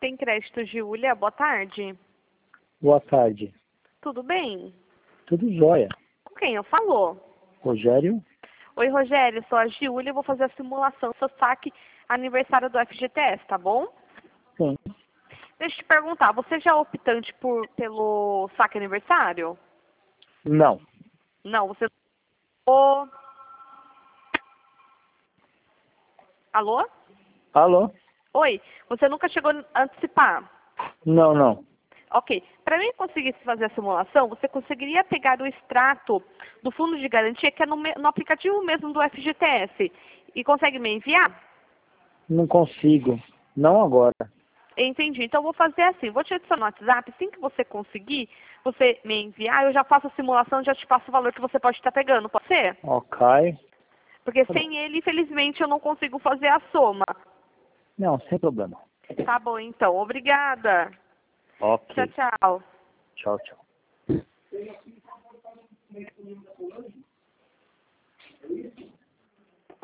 Tem Crédito Giulia, boa tarde. Boa tarde. Tudo bem? Tudo jóia. Com quem eu falo? Rogério? Oi, Rogério, sou a Giulia, eu vou fazer a simulação do seu saque aniversário do FGTS, tá bom? Sim. Deixa eu te perguntar, você já é optante pelo saque aniversário? Não. Não, você... Ô... Alô? Alô? Oi, você nunca chegou a antecipar? Não. Ok. Para mim conseguir fazer a simulação, você conseguiria pegar o extrato do fundo de garantia, que é no aplicativo mesmo do FGTS, e consegue me enviar? Não consigo. Não agora. Entendi. Então, eu vou fazer assim. Vou te adicionar no WhatsApp. Assim que você conseguir, você me enviar, eu já faço a simulação e já te passo o valor que você pode estar pegando. Pode ser? Ok. Porque sem ele, infelizmente, eu não consigo fazer a soma. Não, sem problema. Tá bom, então. Obrigada. Ok. Tchau, tchau. Tchau.